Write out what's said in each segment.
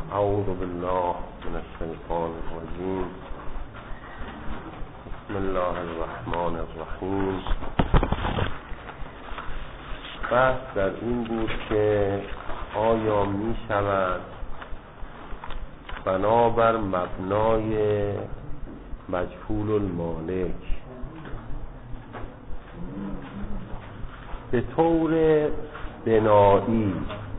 اعوذ بالله من الشیطان الرجیم. بسم الله الرحمن الرحیم. بحث در این بود که آیا می شود بنابر مبنای مجهول المالک به طور بنایی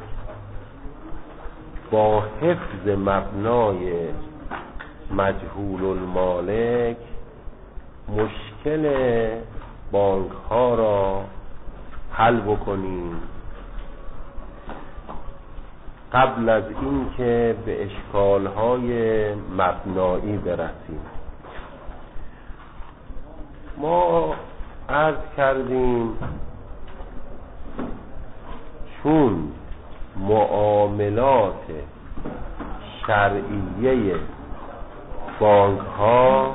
با حفظ مبنای مجهول المالک مشکل بانک ها را حل بکنیم قبل از این که به اشکال های مبنایی برسیم. ما عرض کردیم چون معاملات شرعیه بانک ها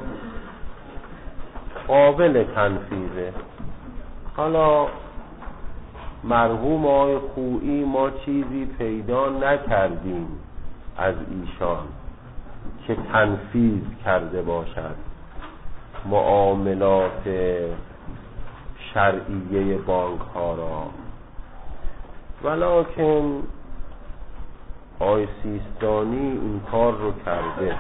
قابل تنفیذه. حالا مرحوم آقای خویی ما چیزی پیدا نکردیم از ایشان که تنفیذ کرده باشد معاملات شرعیه بانک ها را، ولکن آقای سیستانی این کار رو کرده.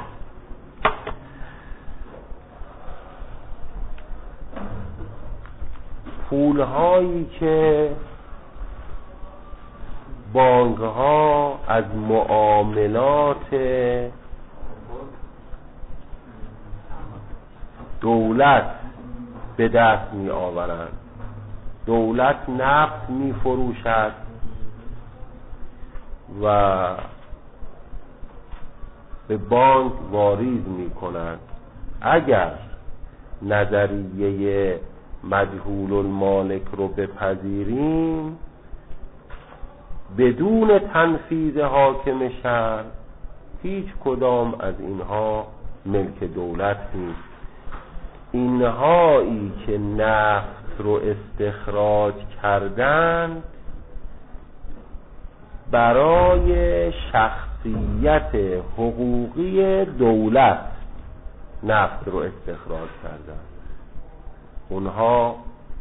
پولهایی که بانک ها از معاملات دولت به دست می آورند، دولت نفت می فروشد و به بانک واریز می کند. اگر نظریه مجهول المالک رو بپذیریم بدون تنفیذ حاکم شرع هیچ کدام از اینها ملک دولت نیست. اینهایی که نفت رو استخراج کردند برای شخصیت حقوقی دولت نفت رو استخراج کردند. اونها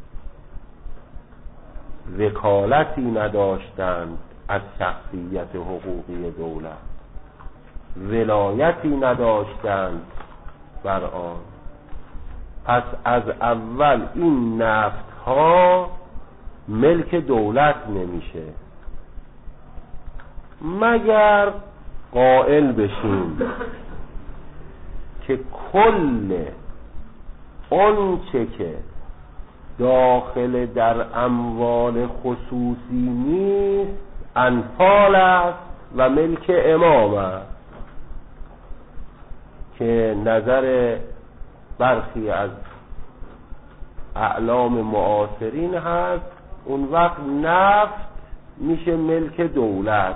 وکالتی نداشتند از شخصیت حقوقی دولت، ولایتی نداشتند بر آن. پس از اول این نفت ها ملک دولت نمیشه مگر قائل بشیم که کل اون چه که داخل در اموال خصوصی نیست انفال است و ملک امام است، که نظر برخی از اعلام معاصرین هست. اون وقت نفت میشه ملک دولت.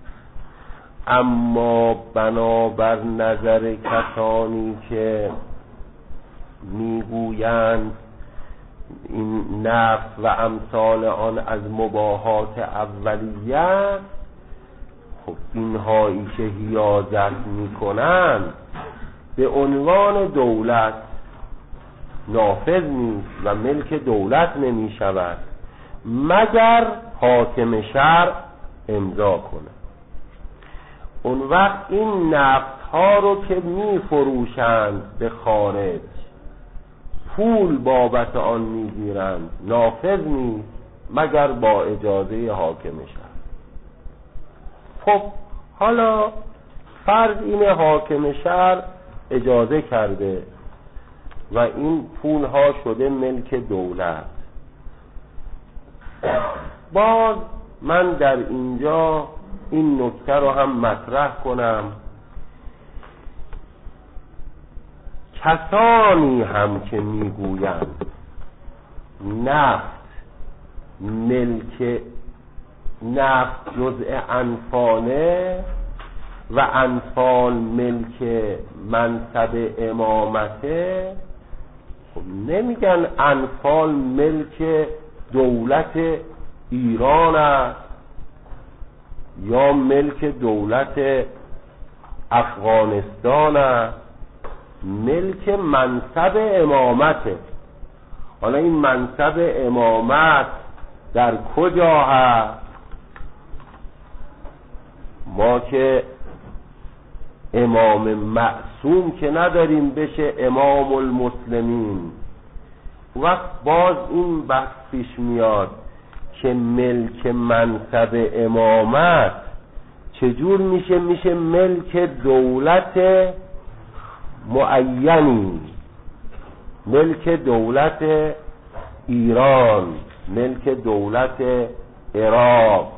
اما بنابر نظر کسانی که میگویند این نفت و امثال آن از مباحات اولیه، خب اینهایی که حیازت میکنند به عنوان دولت نافذ نیست و ملک دولت نمیشود مگر حاکم شرع امضا کنه. اون وقت این نفت ها رو که میفروشند به خارج پول بابت آن میگیرند نافذ نیست مگر با اجازه حاکم شرع. خب حالا فرض اینه حاکم شرع اجازه کرده و این پول ها شده ملک دولت. باز من در اینجا این نکته رو هم مطرح کنم. کسانی هم که میگویند نفت ملک نفت جزء انفاله و انفال ملک منصب امامته، خب نمیگن انفال ملک دولت ایران است یا ملک دولت افغانستان است، ملک منصب امامته. حالا این منصب امامت در کجا هست؟ ما که امام معصوم که نداریم بشه امام المسلمین. وقت باز این بحث پیش میاد که ملک منصب امامت چجور میشه؟ میشه ملک دولت معینی، ملک دولت ایران، ملک دولت عراق.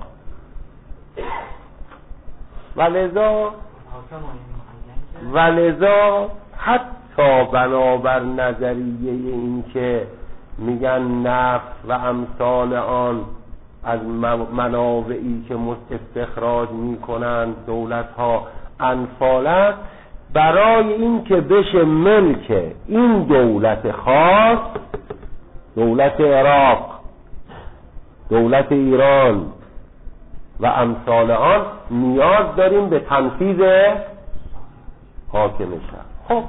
ولذا حتی بنابر نظریه این که میگن نفت و امثال آن از منابعی که استخراج میکنند دولت ها انفالت، برای این که بشه ملک این دولت خاص، دولت عراق، دولت ایران و امثال آن، نیاز داریم به تنفیذ حاکم شهر. خب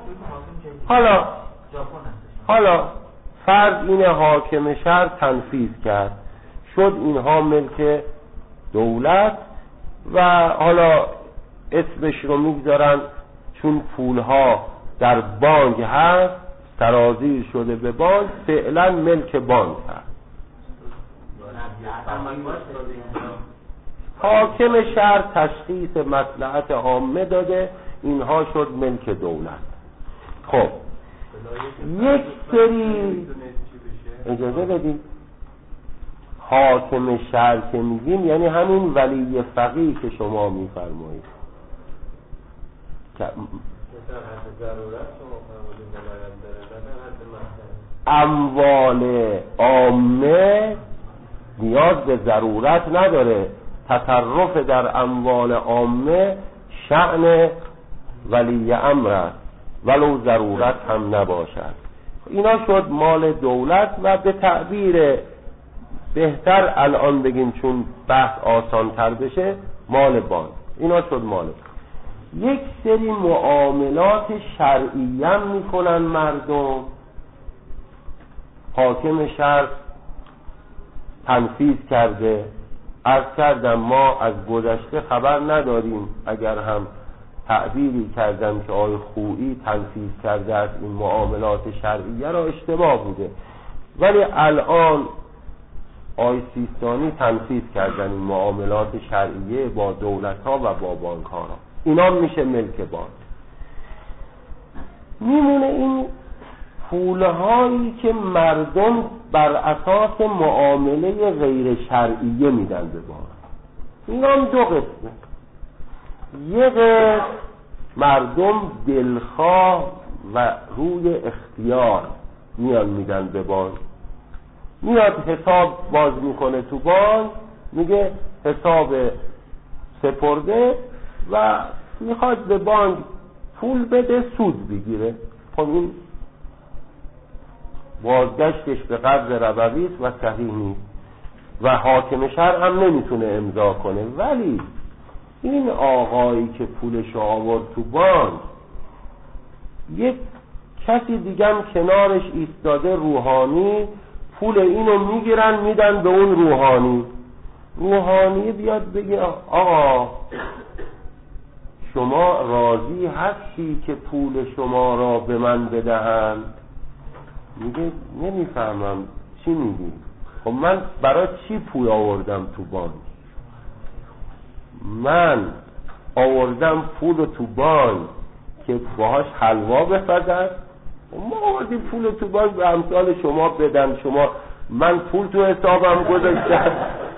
حالا فرض این حاکم شهر تنفیذ کرد، شد اینها ملک دولت و حالا اسمش رو میگذارن چون پولها در بانک هست سرازیر شده به بانک، فعلا ملک بانک هست. حاکم شهر تشخیص مصلحت عامه داده، اینها شد ملک دولت. خب یک سری اجازه بدید، حاکم شهر که میگیم یعنی همین ولی فقیه که شما میفرمایید اموال عامه نیاز به ضرورت نداره، تصرف در اموال عامه شأن ولی امر است ولو ضرورت هم نباشد. اینا شد مال دولت و به تعبیر بهتر الان بگیم چون بحث آسان تر بشه مال بانک. اینا شد مال. یک سری معاملات شرعی هم میکنن مردم، حاکم شهر تنفیذ کرده. عرض کردم ما از گذشته خبر نداریم، اگر هم تعبیری کردم که آقای خویی تنفیذ کرده از این معاملات شرعیه را اشتباه بوده، ولی الان آقای سیستانی تنفیذ کردن این معاملات شرعیه با دولت ها و با بانک ها را. اینا میشه ملک بانک. میمونه این پولهایی که مردم بر اساس معامله غیر شرعیه میدن به بانک. اینا هم دو قسمه. یه قسم مردم دلخواه و روی اختیار میان میدن به بانک، میاد حساب باز میکنه تو بانک، میگه حساب سپرده و میخواد به بانک پول بده سود بگیره. خب این بازگشتش به قرض ربوی است و صحیح نیست و حاکم شهر هم نمیتونه امضا کنه. ولی این آقایی که پولش آورد تو بانک، یک کسی دیگه هم کنارش ایستاده روحانی، پول اینو میگیرن میدن به اون روحانی. روحانی بیاد بگه آقا شما راضی هستی که پول شما را به من بدهند؟ میگه نمیفهمم چی میگی. خب من برای چی پول آوردم تو بانک؟ من آوردم پول تو بانک که باهاش حلوا بپزد. ما آوردیم پول تو بانک به امثال شما بدم، شما من پول تو حسابم گذاشتم.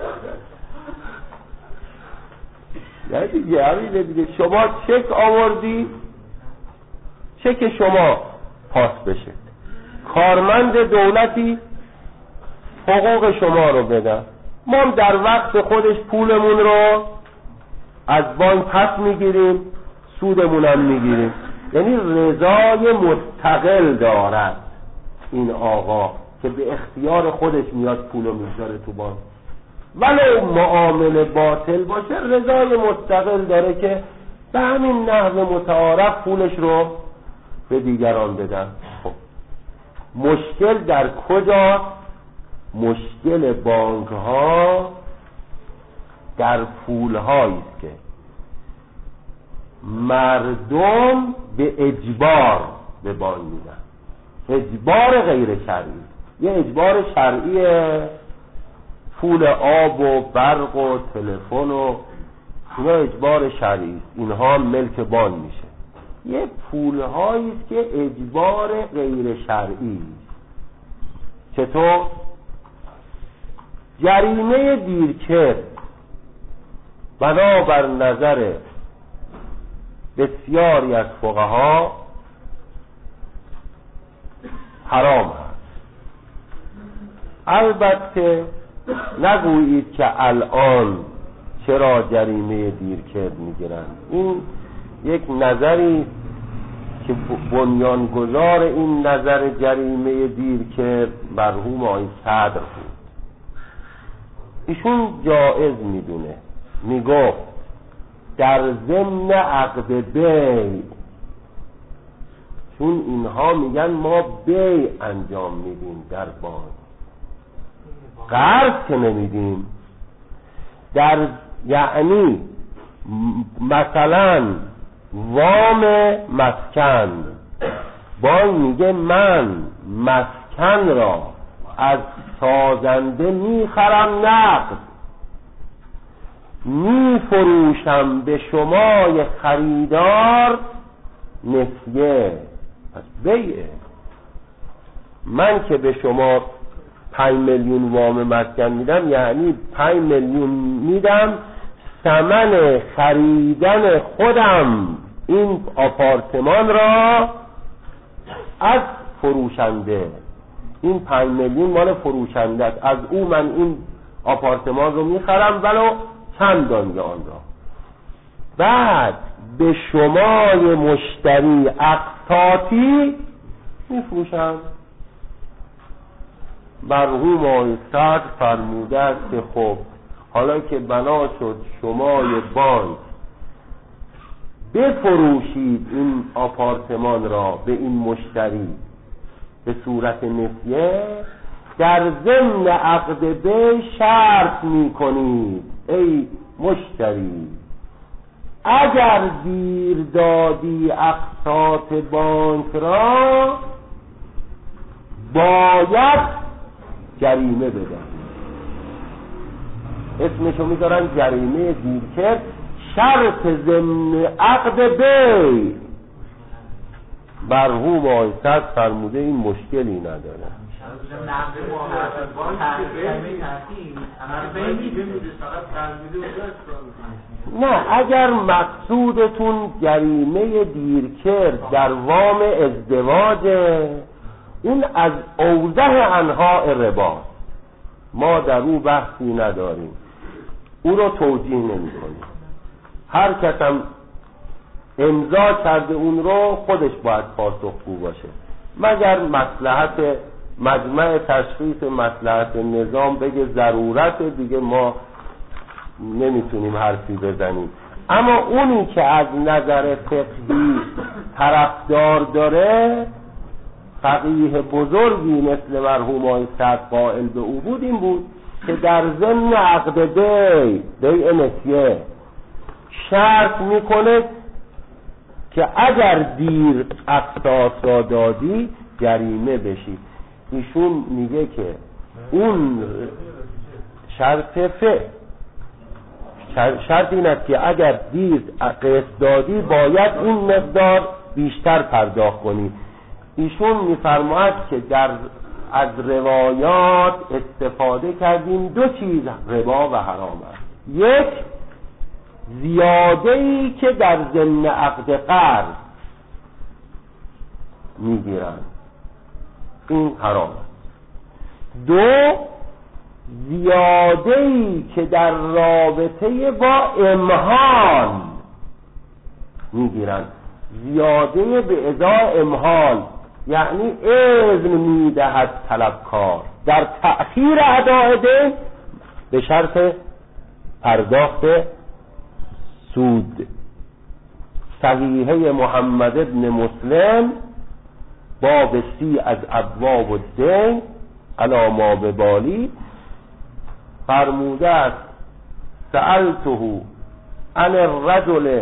نه دیگه همینه دیگه، شما چک آوردی، چک شما پاس بشه، کارمند دولتی حقوق شما رو بده، ما هم در وقت خودش پولمون رو از بانک پس میگیریم، سودمون هم میگیریم. یعنی رضای مستقل دارد این آقا که به اختیار خودش میاد پولو میذاره تو بانک، ولو معامله باطل باشه رضای مستقل داره که به همین نحو متعارف پولش رو به دیگران بدن. خب مشکل در کجا؟ مشکل بانک ها در پول هایی است که مردم به اجبار به بانک میدن. اجبار غیر شرعی، یه اجبار شرعی پول آب و برق و تلفن و اینا اجبار شرعی است، اینها ملک بانک میشه. یه پول هایی است که اجبار غیر شرعی است. چطور؟ جریمه دیرکرد بنابر نظر بسیاری از فقها حرام هست. البته نگویید که الان چرا جریمه دیرکرد میگیرن. این یک نظری که بنیانگذار این نظر جریمه دیرکرد مرحوم آقای صدر بود. ایشون جایز میدونه، میگفت در ضمن عقد بیع، چون اینها میگن ما بیع انجام میدیم در بانک، قرض که نمیدیم. در یعنی مثلا وام مسکن، بانک میگه من مسکن را از سازنده میخرم نقد، میفروشم به شما خریدار نسیه. پس بیعه. من که به شما 5 میلیون وام مسکن میدم، یعنی 5 میلیون میدم ثمن خریدن خودم این آپارتمان را از فروشنده. این 5 میلیون مال فروشنده است، از او من این آپارتمان رو میخرم ولو چند دانگه آن را. بعد به شمای مشتری اقساطی میفروشم. مرحوم آقای صدر فرموده است که خب حالا که بنا شد شمای بانک بفروشید این آپارتمان را به این مشتری به صورت نسیه، در ضمن عقد بیع شرط میکنید ای مشتری اگر دیر دادی اقساط بانک را باید جریمه بده. اسمشو میذارن جریمه دیرکرد، شرط ضمن عقد بیع. مرحوم آقای صدر فرموده این مشکلی نداره. نه، اگر مقصودتون جریمه دیرکرد در وام ازدواج، این از اوضح انواع ربا، ما در او بحثی نداریم، او رو توجیه نمی کنیم. هر کس هم امضا کرده اون رو خودش باید پاسخگو باشه، مگر مصلحت مجمع تشخیص مصلحت نظام بگه ضرورت، دیگه ما نمیتونیم حرفی بزنیم. اما اونی که از نظر فقهی طرفدار داره، فقیه بزرگی مثل مرحوم آقای صدر قائل به او بود، این بود که در ضمن عقد بیع نسیه شرط میکنه که اگر دیر اقساط را دادی جریمه بشی. ایشون میگه که اون شرط این است که اگر دیر قسط دادی باید این مقدار بیشتر پرداخت کنی. ایشون میفرماید که از روایات استفاده کردیم دو چیز ربا و حرام است. یک، زیاده‌ای که در ضمن عقد قرض میگیرن، این حرام است. دو، زیاده‌ای که در رابطه با امهال میگیرن. زیاده به ازای امهال یعنی اذن میدهد طلبکار در تأخیر اداء دین به شرط پرداخت سود. صحیحه محمد ابن مسلم باب 30 از ابواب الدین علی ما ببالی فرموده است سألته عن الرجل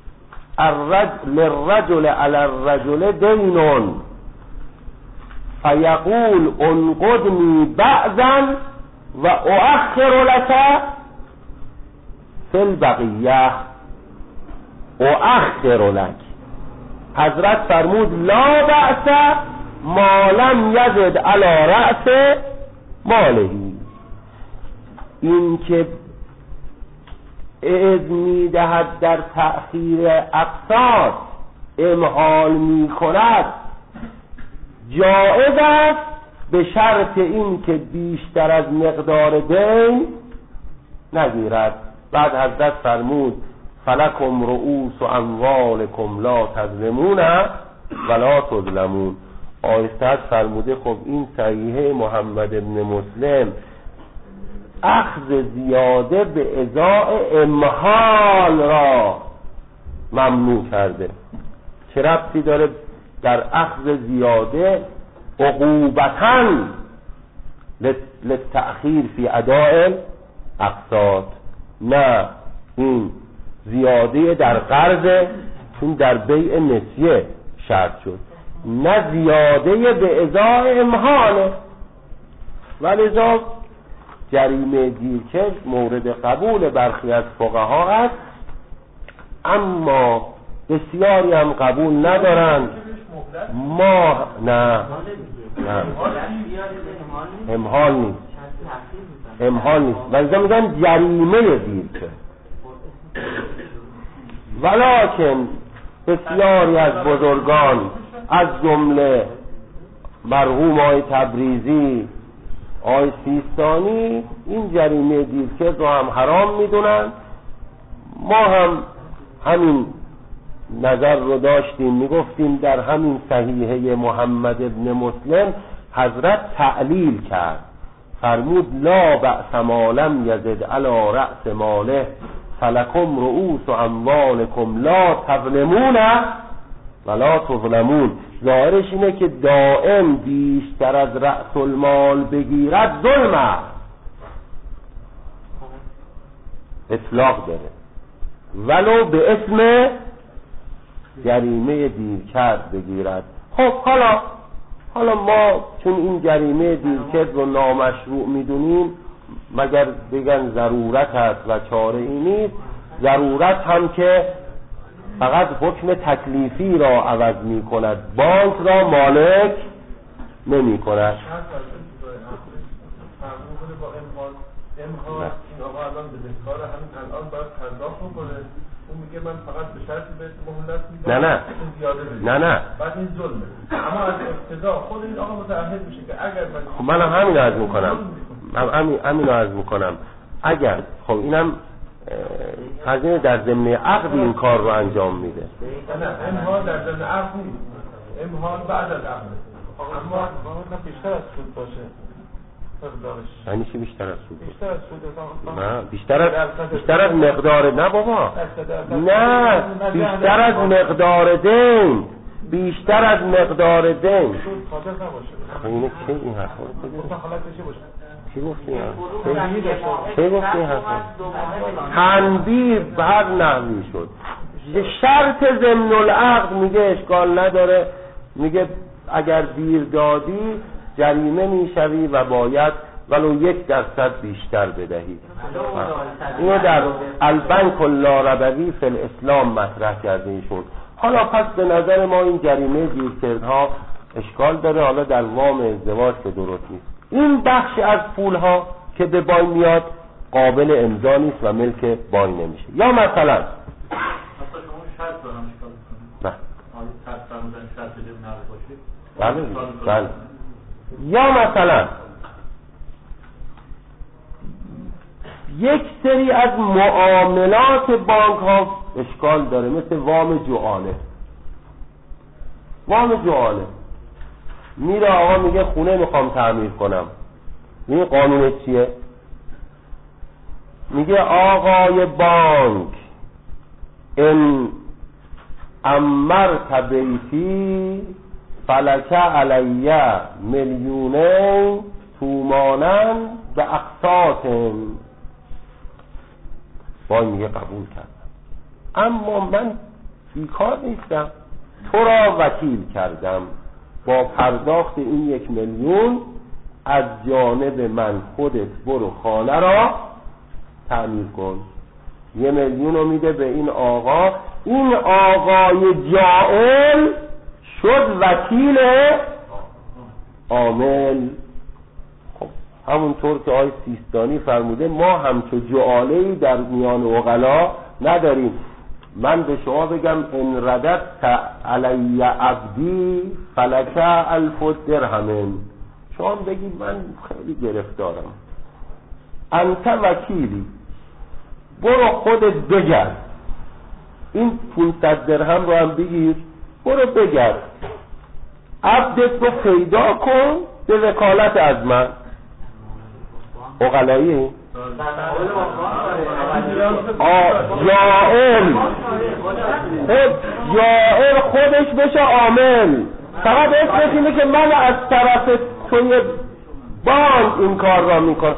للرجل على الرجل دین فیقول انقدنی بعضا و اؤخر لك فی البقیه اؤخر لك. حضرت فرمود لا بأس ما لم یزد علی رأس ماله. این که اذن می‌دهد در تأخیر اقساط امهال می‌کند جایز است به شرط این که بیشتر از مقدار دین نگیرد. بعد حضرت فرمود فلکم رؤوس اموالکم لا تظلمون ولا تظلمون. آیسته فرموده خب این صحیحه محمد ابن مسلم اخذ زیاده به ازای امحال را ممنوع کرده. چه ربطی داره در اخذ زیاده عقوبتاً للتأخیر فی اداء اقساط؟ نه، این زیاده در قرض، چون در بیع نسیه شرط شد، نه زیاده به ازای امحاله. ولذا جریمه دیرکش مورد قبول برخی از فقها است، اما بسیاری هم قبول ندارند. ما نه امحال نیست، امحال نیست، ولذا میگن جریمه دیرکش. ولکن بسیاری از بزرگان از جمله مرحوم آقای تبریزی، آقای سیستانی این جریمه دیرکش رو هم حرام میدونن. ما هم همین نظر رو داشتیم، میگفتیم در همین صحیحه محمد ابن مسلم حضرت تعلیل کرد، فرمود لا بأس ما لم یزد علی رأس ماله فلکم رؤوس اموالکم لا تظلمون ولا تظلمون. ظاهرش اینه که دائم بیشتر از رأس المال بگیرد ظلم است، اطلاق داره، ولو به اسم جریمه دیرکرد بگیرد. خب حالا ما چون این جریمه دیرکرد رو نامشروع میدونیم، مگر بگن ضرورت است و چاره ای نیست. ضرورت هم که فقط حکم تکلیفی را عوض می کند، بانک را مالک نمی کند. امحال این آقا الان بدهکار همین الان باید پرداخت کنه، اون میگه من فقط به شرطی به مهلت میدم، نه بعد این ظلمه. اما از ابتدا خود این آقا متعهد میشه که اگر من همین رو عرض میکنم، اگر خب اینم خزینه در ضمن عقد این کار رو انجام میده. نه امحال در ضمن عقد نیست، امحال بعد از عقد. اما بیشتر از سود باشه. یعنی چی بیشتر از سود؟ نه بیشتر از مقدار، نه بابا، نه بیشتر از مقدار دین، بیشتر از مقدار دین. اینه چه این حرفا چی گفتی؟ چه گفتی حرفا؟ تنبیه به هر نحوی شد. شرط ضمن العقد میگه اشکال نداره، میگه اگر دیر دادی جریمه میشوی و باید ولو 1% بیشتر بدهی. اینو در البنک اللاربوی فی الاسلام مطرح کرده ایشون. حالا پس به نظر ما این جریمه دیرکردها اشکال داره، حالا در وام ازدواج که درست نیست. این بخش از پولها که به بای میاد قابل امضا نیست و ملک بای نمیشه. یا مثلا بله. یا مثلا یک سری از معاملات بانک ها اشکال داره، مثل وام جعاله. وام جعاله میره آقا میگه خونه میخوام تعمیر کنم، این قانون چیه؟ میگه آقای بانک این امرت بیتی فلک علی میلیونین تومانن به اقساط. وای میگه قبول کردم، اما من بیکار نیستم، تو را وکیل کردم با پرداخت این 1 میلیون از جانب من خودت برو خانه را تعمیر کن. 1 میلیون رو میده به این آقا، این آقای جائل شد وکیل عامل. خب همونطور که آقای سیستانی فرموده ما همچو جعاله‌ای در میان عقلا نداریم. من به شما بگم ان رددت علی عبدی فلک 1000 درهم، شما بگید من خیلی گرفتارم، انت وکیلی، برو خودت بگرد این 500 درهم رو هم بگیر، برو بگرد عبدت رو پیدا کن به وکالت از من. عقلایی جائل خودش بشه عامل، فقط اسمش اینه که من از طرف توی بانک این کار را میکنم.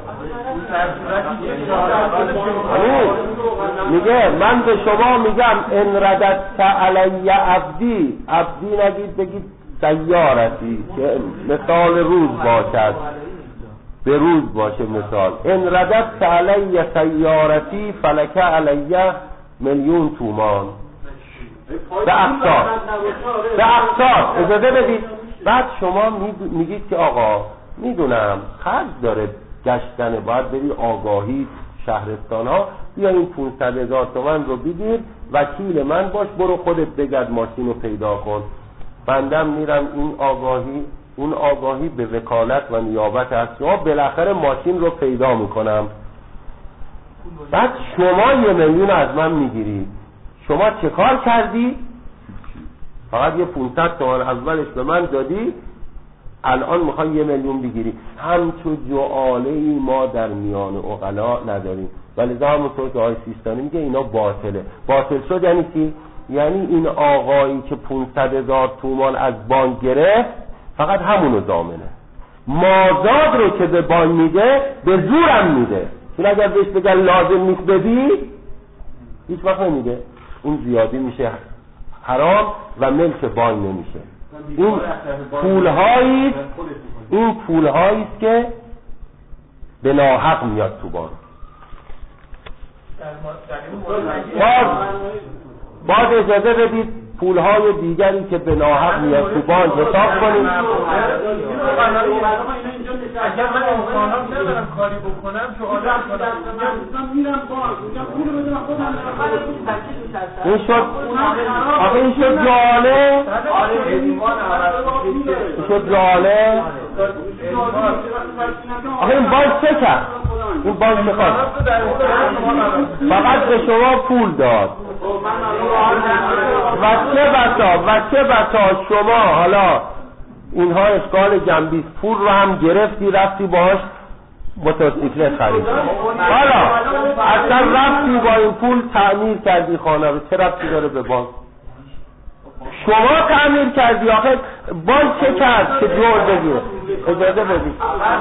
میگه من به شما میگم ان رددت علی عبدی، عبدی نگید بگید سیارتی که مثال روز باشد، به روز باشه مثال. ان رددت علی سیارتی فلک علی 1,000,000 تومان به اقساط. اجازه بدید بعد شما میگید که آقا میدونم خرج داره گشتنه، باید بری آگاهی شهرستان ها، بیا این 500,000 تومان رو بگیر وکیل من باش، برو خودت بگرد ماشین رو پیدا کن، بندم میرم این آگاهی اون آگاهی به وکالت و نیابت از شما بالاخره ماشین رو پیدا میکنم. بعد شما 1 میلیون از من میگیری، شما چه کار کردی؟ فقط یه 500 تومان اولش به من دادی، الان میخوای 1 میلیون بگیری. همچو جعاله‌ای ما در میان عقلا نداریم. ولی همونطور که آقای سیستانی میگه اینا باطله. باطل شد یعنی چی؟ یعنی این آقایی که 500,000 تومان از بانک گرفت فقط همونو ضامنه، مازاد رو که به بانک میده به زورم میده، چون اگر بهش بگن لازم نیست بدی هیچ وقت نمیده، اون زیادی میشه حرام و ملک بانک نمیشه. این پولهایی است که به ناحق میاد تو بانک. باز اجازه بدید پولهای دیگری که به ناحق میاد تو بانک حساب کنیم. اگر من امکانات ندارم کاری بکنم شو میرم بانک میگم پول بدم خودم این شد آخه این شد جاله، این شد جاله. آخه این بانک چه کرد؟ این بانک چه کرد؟ فقط به شما پول داد و چه بسا شما حالا اینها اشکال جنبی، پول رو هم گرفتی رفتی باهاش موتورسیکلت خریدی، حالا اصلا رفتی با این پول تعمیر کردی خانه رو، چه ربطی داره به بانک؟ شما تعمیر کردی. آخه بانک چه کرد که جور بگیره؟ اجازه بدید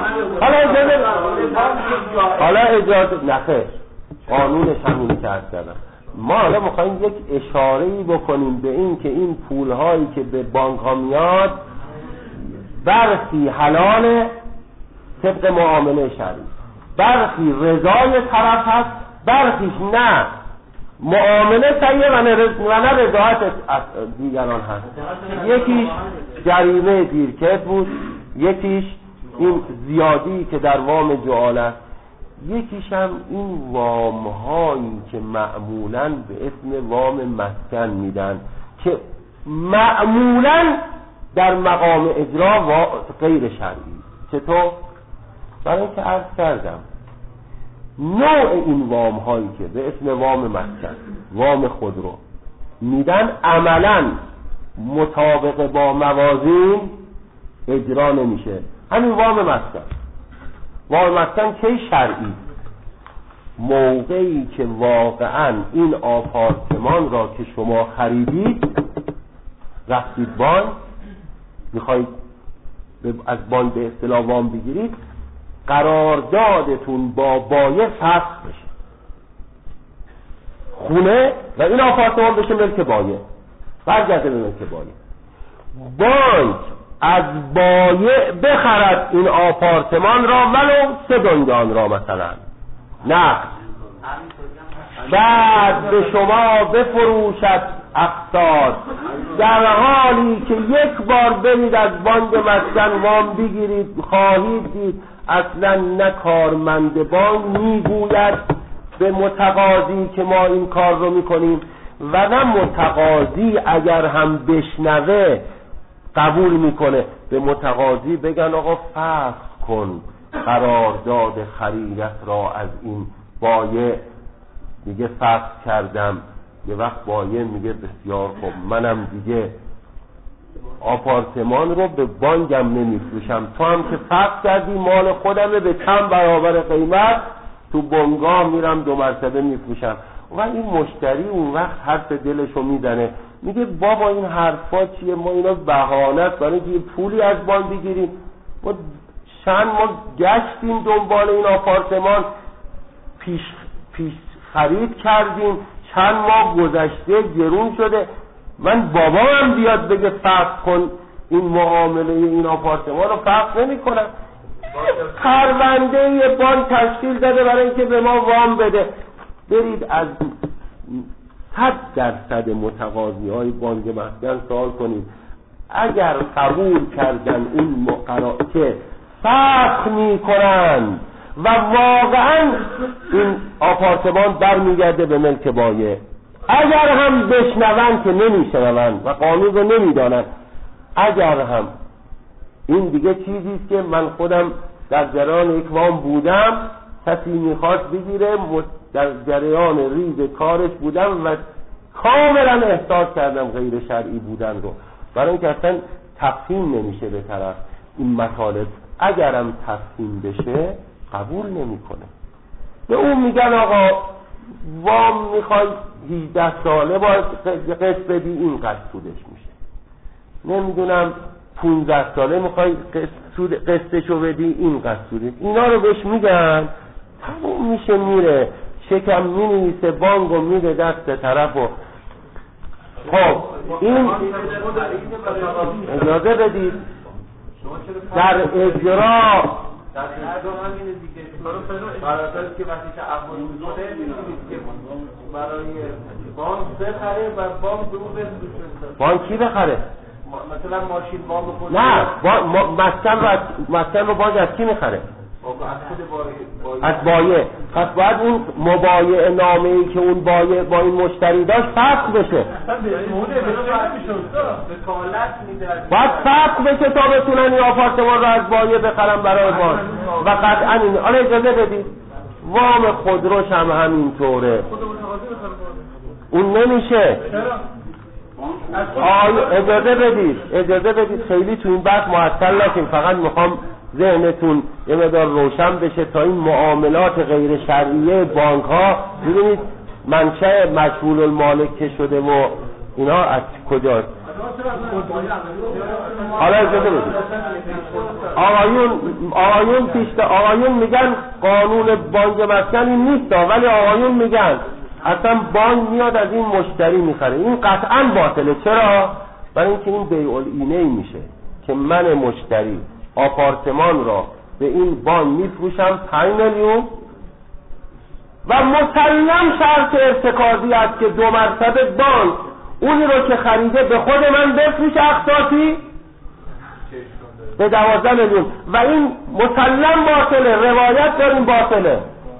حالا اجازه نخیر، قانونش همین کردن. ما حالا میخواییم یک اشاره‌ای بکنیم به این که این پولهایی که به بانک ها میاد برخی حلال طبق معامله شرعی، برخی رضای طرف هست، برخیش نه معامله صحیحه و نه رضایت دیگران هست. یکیش جریمه دیرکت بود، یکیش این زیادی که در وام جعال است، یکیش هم این وام هایی که معمولاً به اسم وام مسکن میدن که معمولاً در مقام اجرا غیر شرعی. چطور؟ برای اینکه عرض کردم نوع این وام هایی که به اسم وام مسکن، وام خودرو میدن عملاً مطابق با موازین اجرا نمیشه. همین وام مسکن که شرعی، موقعی که واقعاً این آپارتمان را که شما خریدید رفتید بانک میخواید از بانک به اصطلاح وام بگیرید، قراردادتون با بایع فسخ بشه، خونه و این آپارتمان بشه ملک بایع، برگرده به ملک بایع. بانک از بایع بخرد این آپارتمان را ولو 3 دنیان را مثلا نقد، بعد به شما بفروشد اقساط، در حالی که یک بار برید از بانک مسکن وام بگیرید خواهید دید اصلا نه کارمند بانک میگوید به متقاضی که ما این کار رو میکنیم و نه متقاضی اگر هم بشنوه قبول میکنه. به متقاضی بگن آقا فسخ کن قرارداد خریدت را از این بایع. میگه فسخ کردم، یه وقت بایع میگه بسیار خوب، منم دیگه آپارتمان رو به بانکم نمیفروشم، تو هم که فسخ کردی مال خودمه به چند برابر قیمت تو بنگاه میرم 2 مرتبه میفروشم. و این مشتری اون وقت حرف دلشو میزنه، میگه بابا این حرفا چیه، ما اینا بهانه است برای اینکه پولی از بانک بگیریم. ما گشتیم دنبال این آپارتمان، پیش خرید کردیم، چند ماه گذشته گرون شده، من بابام بیاد بگه فسخ کن این معامله این آپارتمان رو فسخ نمی کنم. پرونده بانک تشکیل داده برای اینکه به ما وام بده. برید از 100% متقاضی های بانک مسکن سوال کنید، اگر قبول کردن این که فسخ می کنند و واقعا این آپارتمان برمیگرده به ملک بایع، اگر هم بشنون که نمیشنون و قانون رو نمیدانن، اگر هم این دیگه چیزیست که من خودم در جریان یک وام بودم، کسی میخواست بگیره، در جریان ریز کارش بودم و کاملا احساس کردم غیر شرعی بودن رو، برای اینکه اصلا تفهیم نمیشه به طرف این مطالب. اگرم تفهیم بشه قبول نمیکنه. به اون میگن آقا وام میخوای 18 ساله باید قسط بدی، این قسط سودش میشه. نمیدونم 15 ساله میخوای قسطشو بدی، این قسط سودش. اینا رو بهش میگن، تموم میشه میره، چکم مینویسه، بانگو میده دست طرفو. خب این اجازه بدید در اجرا قراردادی که وقتی تعهد میکنه که برای بانک بخره و بانک به اون بفروشه. بانک کی بخره؟ مثلا ماشین بانک خود. نه مسکن رو بانک از کی میخره؟ از بایع. پس باید اون مبایع نامه‌ای که اون بایع با این مشتری داشت فسخ بشه. باید فسخ بشه تا بتونن این آپارتمان رو از بایع بخرن برای بانک. و قطعا این حالا اجازه بدید وام خودروش هم همینطوره، اون نمیشه. اجازه بدید خیلی تو این بحث معطل نشیم، فقط میخوام ذهنتون یه مقدار روشن بشه تا این معاملات غیر شرعیه بانک ها، ببینید منشأ مجهول المالک که شده و اینا از کجاست. حالا اجازه بدید آقایون میگن قانون بانک مسکن این نیست، ولی آقایون میگن اصلا بانک میاد از این مشتری میخره، این قطعا باطله. چرا؟ برای اینکه این بیع العینه میشه که من مشتری آپارتمان را به این بانک میفروشم 5 میلیون و مسلم شرط ارتکازی است که 2 مرتبه بانک اونی رو که خریده به خود من بفروشه اقساطی به 12 میلیون و این مسلم باطله. روایت داریم باطله.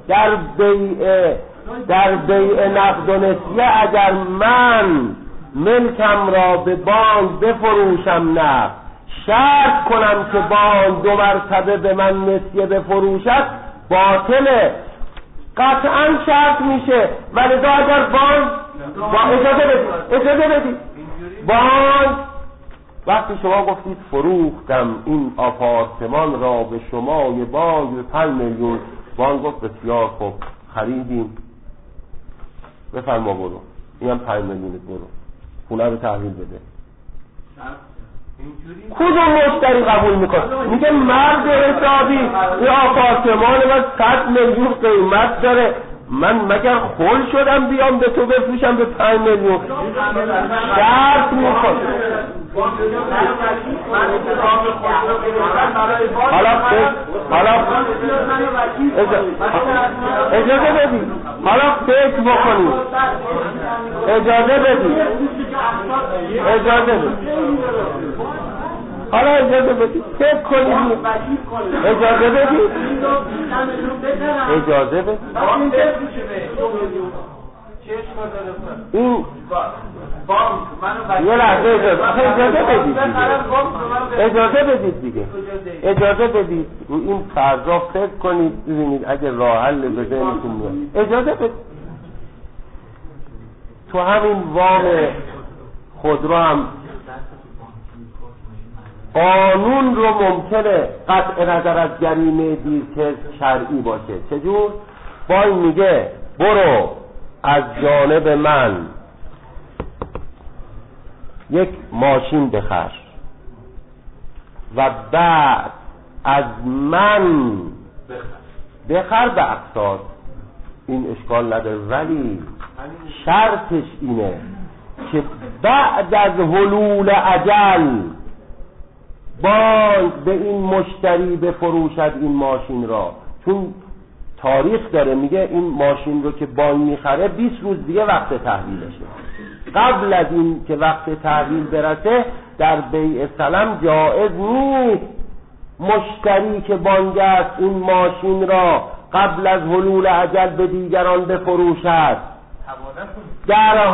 در بیع نقد و نسیه اگر من ملکم را به بانک بفروشم نقد، شرط کنم که بانک 2 مرتبه به من نسیه بفروشد، باطله، قطعا شرط میشه. ولی اگر بانک اجازه بدید بانک وقتی شما گفتید فروختم این آپارتمان را به شما یه بانک به 5 میلیون، بانک گفت بسیار خوب خریدیم، بفرما برو، اینم 5 میلیون برو خونه رو تحویل بده. کدوم مشتری قبول میکنه؟ میگه مرد حسابی این آپارتمان من 100 میلیون قیمت داره، من مگر خل شدم بیام به تو بفروشم به 5 میلیون؟ شرط میکنه. اجازه بدید، حالا فکر بکنید، اجازه بدید، حالا اجازه بدید فکر کنید، اجازه بدید، این یه لحظه اجازه بدید رو این فرضا فکر کنید ببینید اگه راه حل به ذهنتون میاد. اجازه بدید تو همین وام خودرو هم قانون رو ممکنه قطع نظر از جریمه دیرکس شرعی باشه. چجور؟ با این میگه برو از جانب من یک ماشین بخر و بعد از من بخر به اقساط، این اشکال نداره، ولی شرطش اینه که بعد از حلول اجل بانک به این مشتری بفروشد این ماشین را، چون تاریخ داره، میگه این ماشین رو که بانک میخره 20 روز دیگه وقت تحویلشه. قبل از این که وقت تحویل برسه در بیع سلم جائز نیست مشتری که بانک است این ماشین را قبل از حلول اجل به دیگران بفروشد، در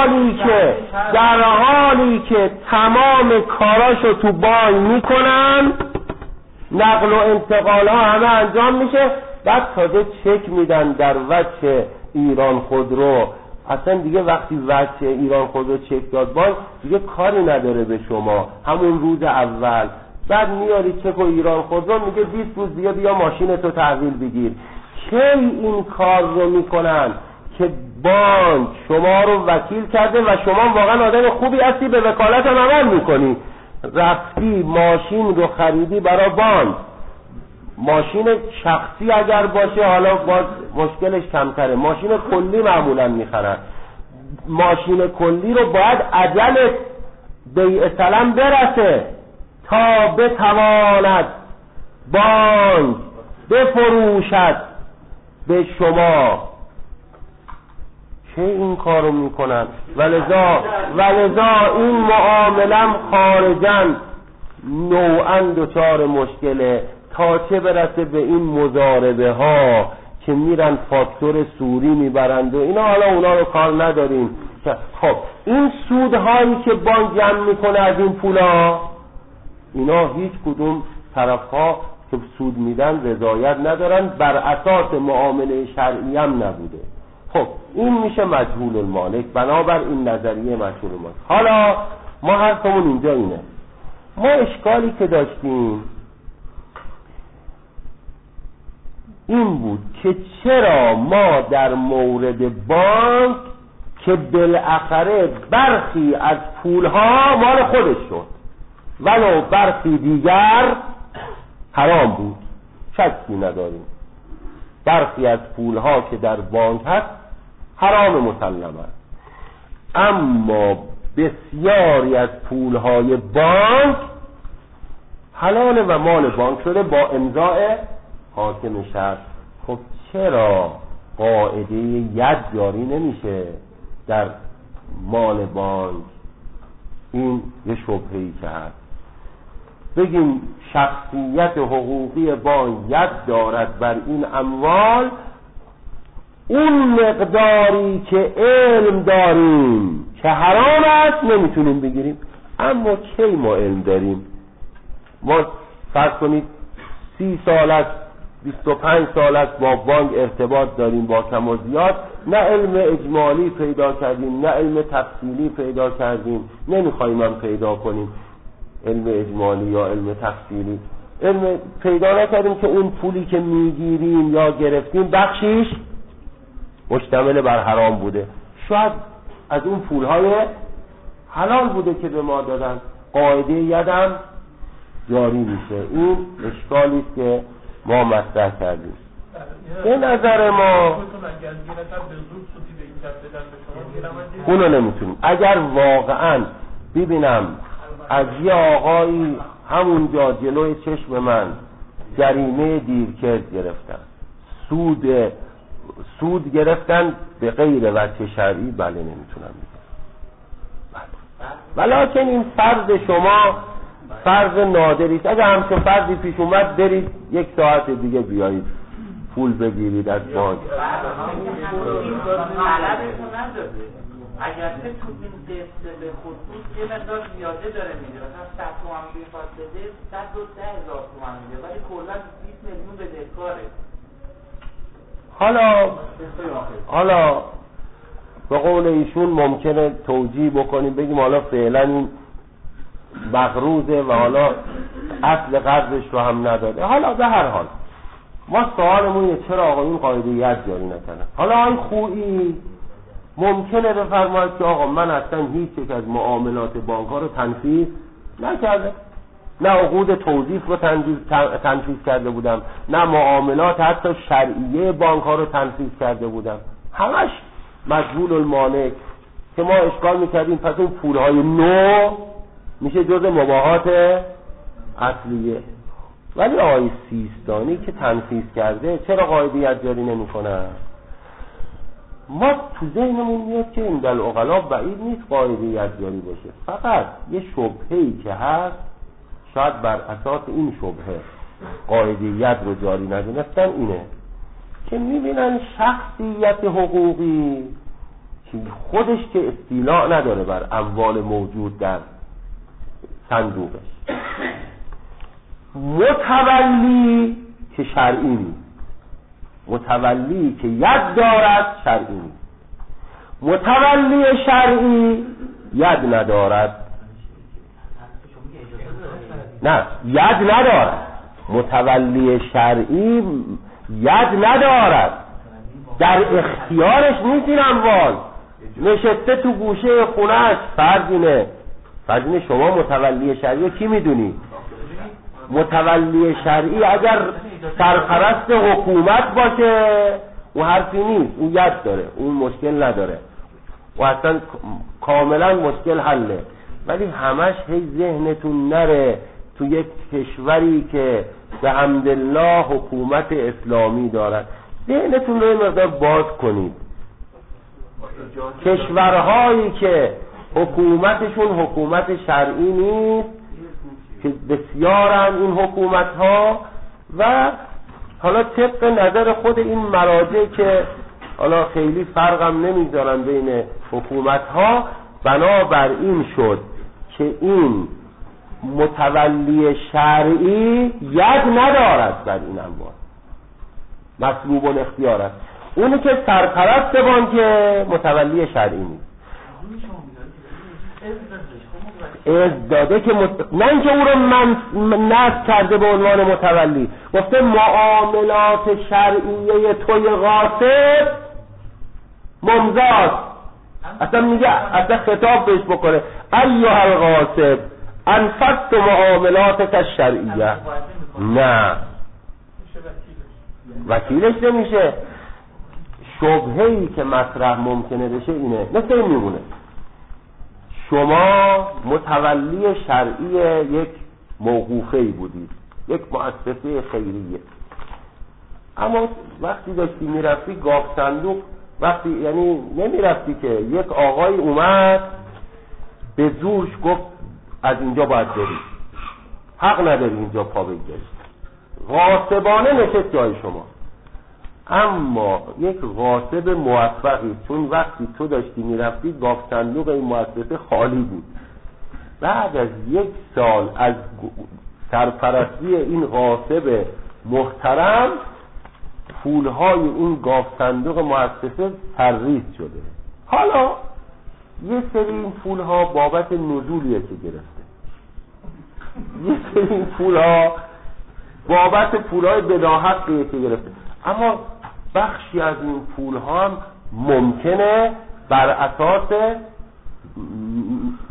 حالی که تمام کاراشو تو بانک میکنن، نقل و انتقال ها همه انجام میشه، بعد تازه چک میدن در وجه ایران خودرو. اصلا دیگه وقتی وجه ایران خودرو چک داد بانک دیگه کاری نداره به شما، همون روز اول بعد میاری چک و ایران خودرو میگه 20 روز دیگه بیا ماشین تو تحویل بگیر. کی این کار رو میکنن؟ که بانک شما رو وکیل کرده و شما واقعا آدم خوبی هستی، به وکالت هم عمل میکنی، رفتی ماشین رو خریدی برای بانک. ماشین شخصی اگر باشه حالا باز مشکلش کمتره، ماشین کلی معمولا میخرن. ماشین کلی رو باید اجل بیع سلم برسه تا بتواند بانک بفروشد به شما. چه این کارو میکنن؟ ولذا این معاملم خارجاً نوعاً دچار مشکله، تا چه برسه به این مضاربه ها که میرن فاکتور سوری میبرند و اینا. حالا اونا رو کار نداریم. خب این سودهایی که بانک جمع میکنه از این پولا، اینا هیچ کدوم طرفها که سود میدن رضایت ندارن، بر اساس معامله شرعی هم نبوده. خب این میشه مجهول المالک، بنابر این نظریه مجهول المالک. حالا ما حرفمون اینجا اینه، ما اشکالی که داشتیم این بود که چرا ما در مورد بانک که بالاخره برخی از پولها مال خودش شد ولو برخی دیگر حرام بود، شکی نداریم، برخی از پولها که در بانک هست حرام مسلم است، اما بسیاری از پولهای بانک حلال و مال بانک شده با امضاء حاکم شهر. خب چرا قاعده ید جاری نمیشه در مال بانک؟ این یه شبهه‌ای که هست. بگیم شخصیت حقوقی بانک ید دارد بر این اموال اون مقداری که علم داریم که حرام است نمیتونیم بگیریم، اما کی ما علم داریم؟ ما فرض کنید 30 سال است 25 سال است با بانک ارتباط داریم با کم و زیاد، نه علم اجمالی پیدا کردیم نه علم تفصیلی پیدا کردیم، نمیخوایم هم پیدا کنیم علم اجمالی یا علم تفصیلی. علم پیدا نکردیم که اون پولی که میگیریم یا گرفتیم بخشیش مشتمل بر حرام بوده، شاید از اون پولهای حلال بوده که به ما دادن. قاعده یدم جاری میشه. این اشکالی است که ما مطرح کردیم. به نظر ما اونو نمیتونیم. اگر واقعا ببینم از یه آقایی همونجا جلوی چشم من جریمه دیرکرد گرفتن، سود گرفتن به غیر وجه شرعی، بله نمیتونم بگم. ولیکن این فرض شما فرض نادری است. اگر همچون فرضی پیش اومد برید 1 ساعت دیگه بیایید پول بگیرید از بانک. اگر تو این قسط به خصوص یه مقدار زیاده داره میده، مثلا 100 تومن بخواد بده 110,000 تومن میده، ولی کلا 20 میلیون بدهکاره. حالا به قول ایشون ممکنه توجیه بکنیم بگیم حالا فعلا این مقروضه و حالا اصل قرضش رو هم نداده. حالا به هر حال ما سوالمون اینه چرا آقایون قاعده ید جاری نکنن؟ حالا این خویی ممکنه بفرماید که آقا من اصلا هیچ یک از معاملات بانک ها رو تنفیذ نکرده، نه عقود توظیف رو تنفیذ کرده بودم، نه معاملات حتی شرعیه بانک ها رو تنفیذ کرده بودم، همش مجهول المالک که ما اشکال میکردیم. پس اون پولهای نو میشه جز مباحات اصلیه. ولی آقای سیستانی که تنفیذ کرده چرا قاعده ید جاری نمی کنن؟ ما تو ذهنمون میاد که این دل عقلا بعید نیست قاعده ید جاری باشه، فقط یه شبهه‌ای که هست شاید بر اساس این شبهه قاعده ید رو جاری ندونستن، اینه که میبینن شخصیت حقوقی که خودش که استیلاء نداره بر اموال موجود در صندوقش، متولی که شرعی نیست، متولی که ید دارد شرعی نیست، متولی شرعی ید ندارد. نه ید ندارد، متولی شرعی ید ندارد، در اختیارش نیست این اموال، نشسته تو گوشه خونه‌اش. فرض شما متولی شرعی کی میدونی؟ متولی شرعی اگر سرپرست حکومت باشه اون حرفی نیست، اون ید داره، اون مشکل نداره و اصلا کاملا مشکل حله. ولی همش هی ذهنتون نره تو یک کشوری که به حمدالله حکومت اسلامی دارد، ذهنتون رو یه مقدار باز کنید. کشورهایی که حکومتشون حکومت شرعی نیست که بسیارن این حکومت ها، و حالا طبق نظر خود این مراجع که حالا خیلی فرقم نمیذارن بین حکومت ها، بنابر این شد که این متولی شرعی ید ندارد بر این اموال، مسلوب الاختیار است. اونی که سرپرست بانک متولی شرعی نیست، از داده که نه اینکه او رو نصب کرده به عنوان متولی، گفته معاملات شرعیه توی غاصب ممزاد. اصلا میگه، اصلا خطاب بهش بکنه ایها الغاصب انفذت معاملاتک الشرعیه. نه وکیلش نمیشه. شبهه‌ای که مطرح ممکنه بشه اینه، مثل این میمونه شما متولی شرعی یک موقوفه‌ای بودید، یک مؤسسه خیریه، اما وقتی داشتی میرفتی گاف صندوق، وقتی یعنی نمیرفتی که یک آقای اومد به زورش گفت از اینجا باید بری، حق نداری اینجا پا بگذاری، غاصبانه نشست جای شما. اما یک غاصب موفقی، چون وقتی تو داشتی میرفتی گاف صندوق این مؤسسه خالی بود، بعد از 1 سال از سرپرستی این غاصب محترم پولهای این گاف صندوق مؤسسه سرریز شده. حالا یه سری این پولها بابت نزولیه که گرفته، یه سری این پولها بابت پولهای بداحقیه که گرفته، اما بخشی از این پولها هم ممکنه بر اساس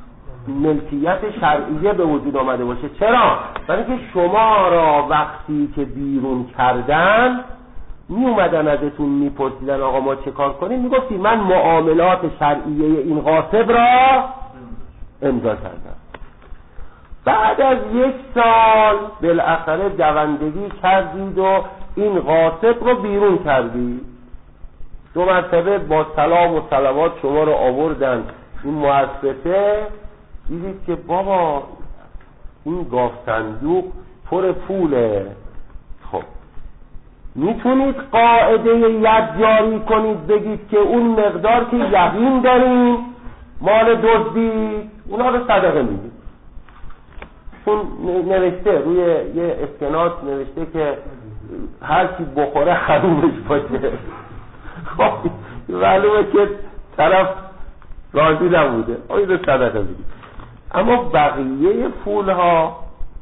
ملکیت شرعیه به وجود آمده باشه. چرا؟ برای که شما را وقتی که بیرون کردن می اومدن ازتون میپرسیدن آقا ما چه کار کنیم، میگفتی من معاملات شرعیه این غاصب را امضا کردم. بعد از 1 سال بالاخره دوندگی کردید و این غاصب رو بیرون کردید. 2 مرتبه با سلام و صلوات شما رو آوردن این مؤسسه، دیدید که بابا این گاف صندوق پر پوله. خب میتونید قاعده ید جاری کنید بگید که اون مقدار که یقین داریم مال دزدی اونا رو صدقه میدید. اون نوشته روی یه اسکناس نوشته که هر کی بخوره خرومش باشه. خب معلومه که طرف راضی نبوده، این رو صدقه میدید. اما بقیه پولها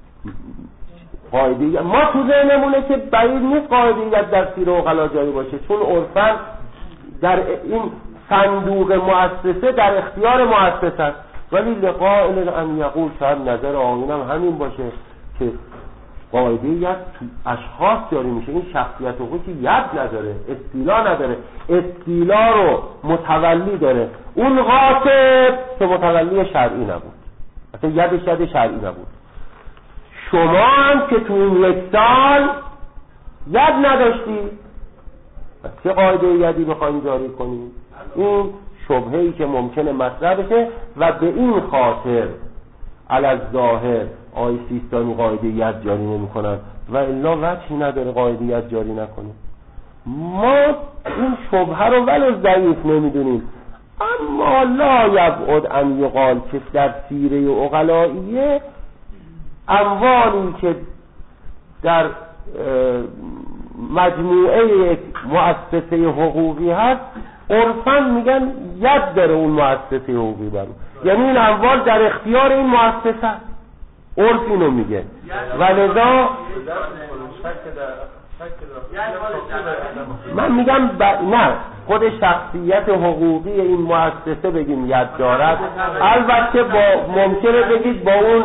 قاعده ما تو ذهنمونه که بعید نیست قاعده در سیر عقلا جاری باشه، چون عرفاً در این صندوق مؤسسه در اختیار مؤسسه است. ولی لقائل ان یقول شاید نظر آمینم همین باشه که قاعده ید تو اشخاص جاری میشه. این شخصیت حقوقی ید نداره، استیلا نداره، استیلا رو متولی داره. اون غاصب که متولی شرعی نبود، اصلا یدش ید شرعی نبود. شما هم که تو این 1 سال ید نداشتی، چه قاعده یدی بخوایم جاری کنیم؟ این شبهه‌ای که ممکنه مطرح بشه و به این خاطر علی ظاهر آقای سیستانی قاعده ید جاری نمی‌کنن و الا وجهی نداره قاعده ید جاری نکنیم. ما این شبهه رو ولو ضعیف نمیدونیم، اما لا یبعد ان یقال که در سیره عقلائیه اموالی که در مجموعه مؤسسه حقوقی هست عرفاً میگن ید داره اون مؤسسه حقوقی برو، یعنی این اموال در اختیار این مؤسسه، عرف اینو میگه. ولذا من میگم نه، خود شخصیت حقوقی این مؤسسه بگیم ید دارد. البته ممکنه بگید با اون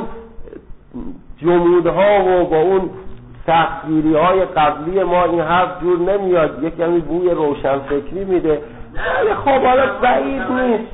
جمودها و با اون سختگیری های قبلی ما این حرف جور نمیاد، یک کمی بوی روشن فکری میده. ولی خب حالا بعید نیست.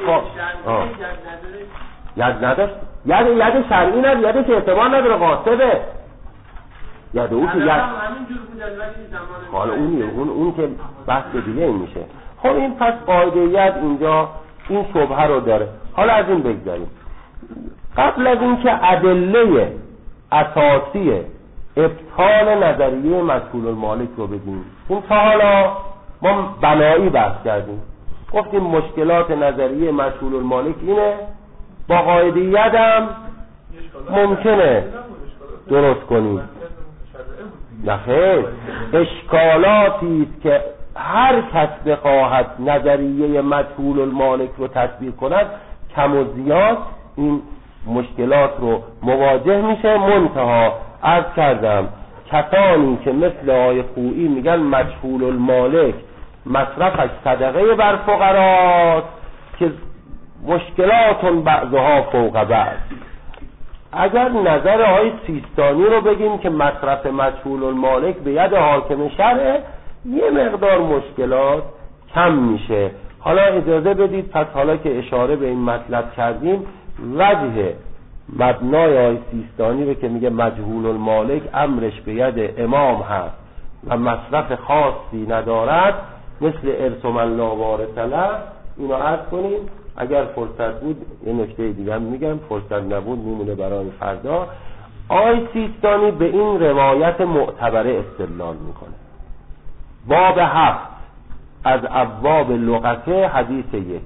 ید نداشت، ید شرعی نداره، ید که اعتبار نداره، غاصبه. ید او که ید حالا اون که بحث دیگه این میشه. خب این پس قاعده ید اینجا این شبهه رو داره. حالا از این بگذاریم. قبل از این که ادله اساسی ابطال نظریه مجهول المالک رو بگیم، این تا حالا ما بنایی بحث کردیم، گفتیم مشکلات نظریه مجهول المالک اینه، با قاعده ید هم ممکنه درست کنیم. نخیر، اشکالاتی است که هر کس بخواهد نظریه مجهول المالک رو تطبیق کند کم و زیاد این مشکلات رو مواجه میشه. منتها عرض کردم کسانی که مثل آقای خویی میگن مجهول المالک مصرفش صدقه بر فقراست که مشکلات بعضها فوق بعض. اگر نظر آقای سیستانی رو بگیم که مصرف مجهول المالک به ید حاکم شرعه، یه مقدار مشکلات کم میشه. حالا اجازه بدید پس حالا که اشاره به این مطلب کردیم، وجه مبنای آقای سیستانی رو که میگه مجهول المالک امرش به ید امام هست و مصرف خاصی ندارد مثل ارث من لا وارث له، اینو عرض کنیم. اگر فرصت بود یه نکته دیگه هم میگم، فرصت نبود میمونه برای فردا. آقای سیستانی به این روایت معتبره استدلال میکنه. باب 7 از ابواب لغته حدیث 1،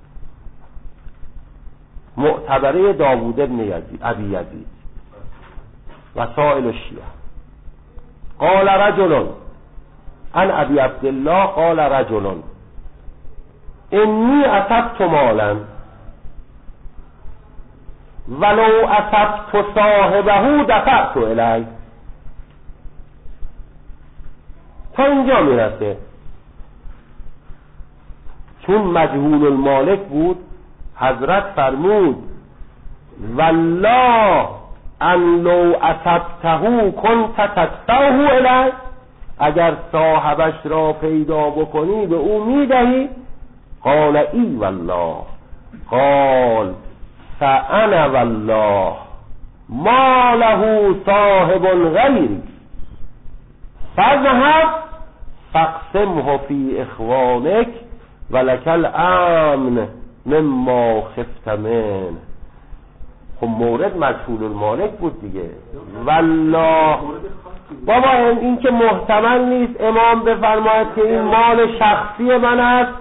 معتبره داوود بن ابی یزید وسائل الشیعه. قال رجل عن ابی عبدالله قال رجل انی اصبت مالا ولو اصبت صاحبه دفعت الیه. تا اینجا میرسه. چون مجهول المالک بود، حضرت فرمود والله ان لو اصبته كنت تدفعه الیه، اگر صاحبش را پیدا بکنی به او میدهی. قال ای والله، قال فانا والله ما له صاحب غیری فاذهب فاقسمه فی اخوانک ولک الامن مما خفت منه. خب مورد مجهول المالک بود دیگه. والله بابا این که محتمل نیست امام بفرماید که این مال شخصی من است،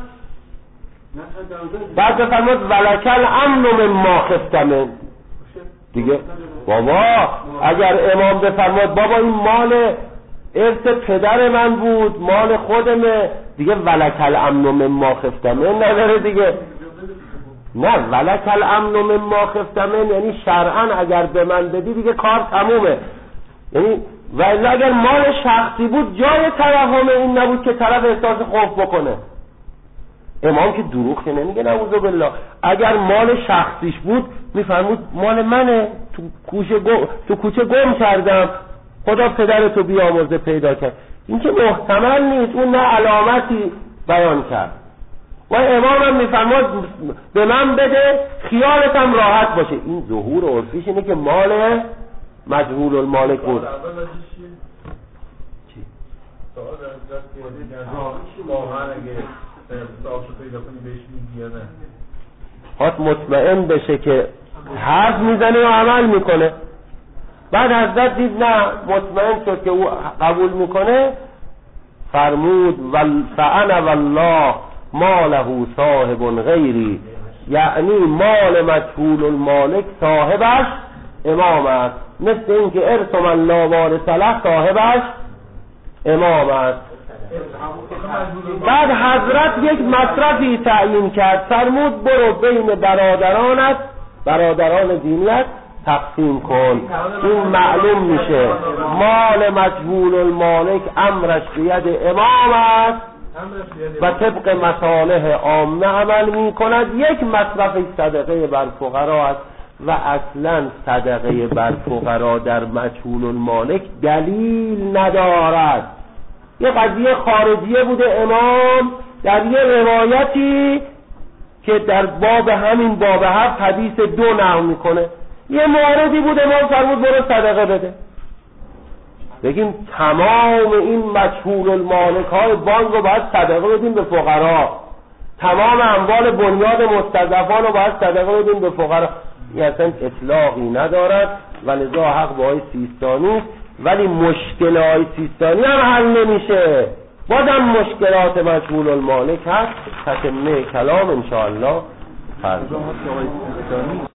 بعد بفرماید ولک الامن مما خفت منه دیگه. بابا اگر امام بفرماید بابا این مال ارث پدر من بود، مال خودمه دیگه، ولک الامن مما خفت منه نداره دیگه. نه ولک الامن مما خفت منه یعنی شرعا اگر به من بدی دیگه کار تمومه. یعنی ولی اگر مال شخصی بود جای توهم این نبود که طرف احساس خوف بکنه. امام که دروغ که نمیگه نعوذ بالله. اگر مال شخصیش بود میفرمود مال منه، تو کوچه گم کردم، خدا پدرتو بیامرزه پیدا کرد. این که محتمل نیست، اون نه علامتی بیان کرد. و امام هم میفرماد به من بده خیالتم راحت باشه. این ظهور عرفیش اینه که مال مجهول المالک بود. سوال از که واقعا اگه صاحبشو پیدا کنی بهش میگی یا نه؟ خواست مطمئن بشه که حرف میزنه و عمل میکنه. بعد حضرت دید نه، مطمئن شد که او قبول میکنه، فرمود فانا والله ما له صاحب غیری، یعنی مال مجهول المالک صاحبش امام است، مثل اینکه ارث من لا وارث له صاحبش امام است. بعد حضرت یک مصرفی تعیین کرد، فرمود برو بین برادران دینیت تقسیم کن. این معلوم میشه مال مجهول المالک امرش بید امام است و طبق مصالح عامه عمل میکند. یک مصرف صدقه بر فقرا است و اصلا صدقه بر فقرا در مجهول المالک دلیل ندارد. یه قضیه خارجیه بوده امام در یه روایتی که در همین باب 7 حدیث 2 نقل میکنه. یه موردی بود امام فرمود برو صدقه بده. بگیم تمام این مجهول المالک های بانک رو باید صدقه بدیم به فقرا، تمام اموال بنیاد مستضعفان رو باید صدقه بدیم به فقرا. این اصلا اطلاقی ندارد و لذا حق با های سیستانی. ولی مشکل های سیستانی هم حل نمیشه، بازم مشکلات مجهول المالک هست. تتمه کلام انشاءالله فردا.